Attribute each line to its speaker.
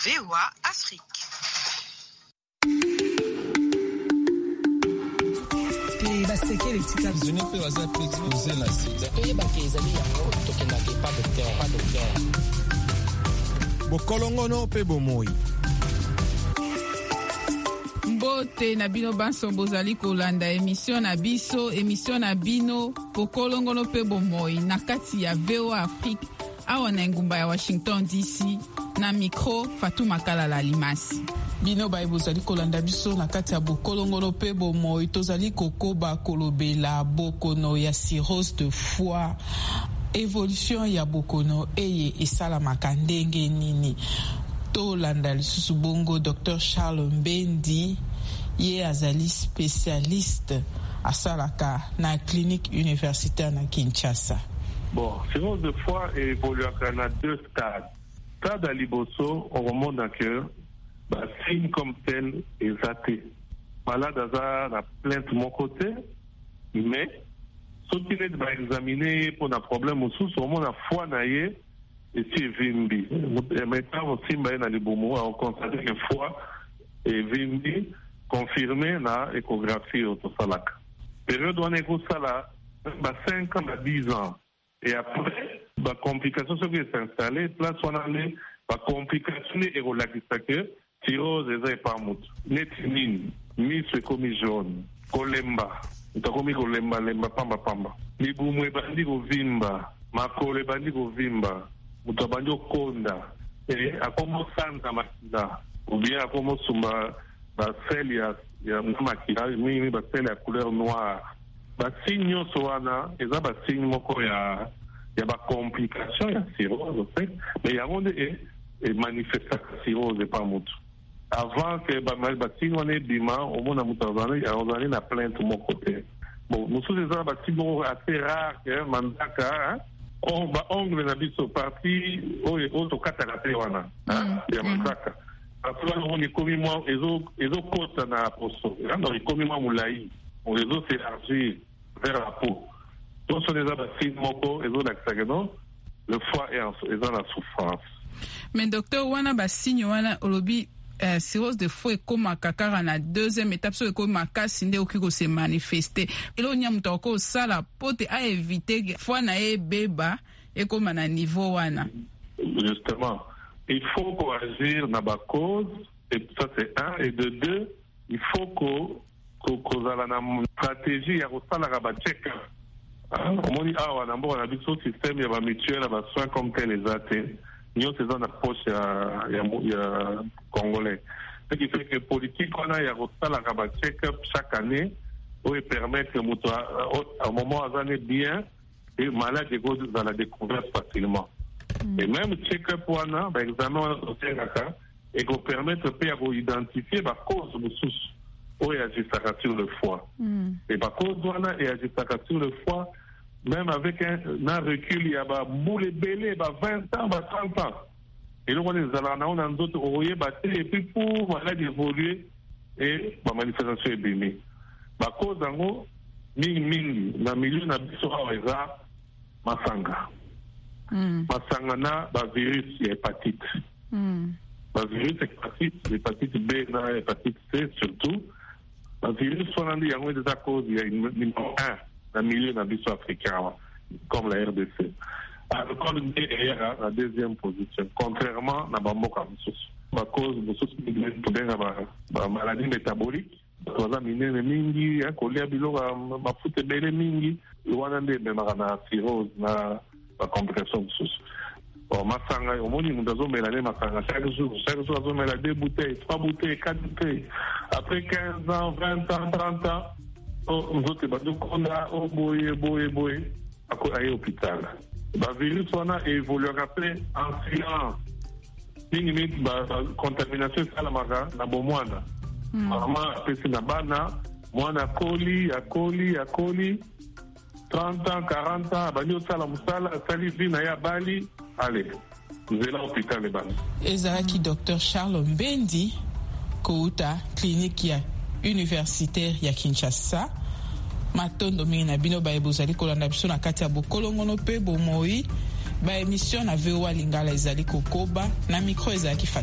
Speaker 1: VOA Afrique.
Speaker 2: Bokolongono pe bomoi.
Speaker 3: Mbote na bino banso bozali kolanda émission na bino bokolongono pe bomoi na kati ya VOA Afrique awa na ngumba ya Washington DC na micro Fatou Makala Limasi.
Speaker 4: Bino baye bozali kolanda biso na kati ya bokolongono pe bomoi tozali kokoba kolobela bokono ya cirrhose de foie. Évolution ya bokono eye esalamaka ndenge nini. Tolanda lisusu bongo Dr Charles Mbendi ye azali spécialiste asalaka na clinique universitaire na Kinshasa.
Speaker 5: Bon, cirrhose de foie évolue à deux stades. Stade à liboso, on remonte dans cœur, signe comme tel est athée. Malade à la plainte de mon côté, mais ce qui est examiné pour un problème au sous, on a foi naïe et c'est vimbi. Maintenant aussi, on constate que foi et vimbi confirmé na échographie autosalak. Période où on est ça là, 5 ans à 10 ans. Et après, la complication qui est installée, place on a les complication et relaxation que cirrhose et pas mout. Netinine, mis comme jaune, kolemba. Utakomi kolemba lemba pamba pamba. Libumwe bandi vimba, makole bandi vimba, mutabandi konda. Et akomo santa makila, ou bien akomo sumba ba sel ya makila, mimi ba sel ya couleur noire. Ba signe soana, eza ba signe moko ya ba complication ya cirrhose en fait, mais ya onde et manifesta cirrhose pas mutu. Avant que ba signe on est bima, au moins on a na plainte de mon côté. Bon, nous sommes des bâtiments assez rares que mandaka, on va ongle na biso parti au katakate wana, ya mandaka. Parce que on est comme moi, ezo kota na poso. On est comme moi moulai, on ezo s'élargir vers la peau. Donc ce sont des bâtiments moko ezo l'axageno, le foie est dans la souffrance.
Speaker 3: Mais docteur wana ba signe wana olobi cirrhose de foie comme kakara na deuxième étape so ko makasi nde okiko se manifester elo nya mutoko sala pote a éviter foie na beba et comme na niveau wana.
Speaker 5: Justement, il faut agir na ba cause et ça c'est un et de deux, il faut qu'on a na stratégie ya kosala ka ba check. On dit on a bon na biso système ya ba mutuelle ba soins comme tel les athées. Nous sommes dans la poche ya congolais. Ce qui fait que politique on a la check-up chaque année pour permettre que à un moment où bien et malade dans la découverte facilement. Et même check-up on a par examen et qu'on permettre d'identifier la cause de souci où il agit sur le foie. Et par cause on a et agit sur le foie. Même avec un recul, il y a boule belé, 20 ans, 30 ans. Et donc, on est dans d'autres oreillers battus, et puis pour maladie évoluer, et ma manifestation est bénie. Ma cause en gros, mingi, dans le milieu, na biso aweza, masanga. Masanga na, virus, hépatite. Virus, hépatite B, na hépatite C, surtout. Virus, on a dit, il y a des causes, il y a une numéro 1. Dans le milieu de africain, comme la RDC. Le code est à la deuxième position, contrairement à Bamboka. À cause de la maladie métabolique, la mingi, la foute belle mingi, la cirrhose, la complication de sous. Masanga, au moins, nous avons mélangé Masanga chaque jour, nous avons mélangé 2 bouteilles, 3 bouteilles, 4 bouteilles. Après 15 ans, 20 ans, 30 ans, nous avons boye à l'hôpital. Le virus a évolué en silence. La contamination est la bomouana. Maman a fait la bana, moi a coli, 30 ans, 40 ans, banyo sala musala, salivi na ya bali, allez, nous allons à l'hôpital les bana.
Speaker 4: Ezaraki Dr Charles Mbendi, Kouta, clinique universitaire ya Kinshasa. Matondo mingi na bino baye bozali kolanda biso na kati ya bokolongono pe bomoi ba émission na VOA Lingala ezali kokoba na micro ezali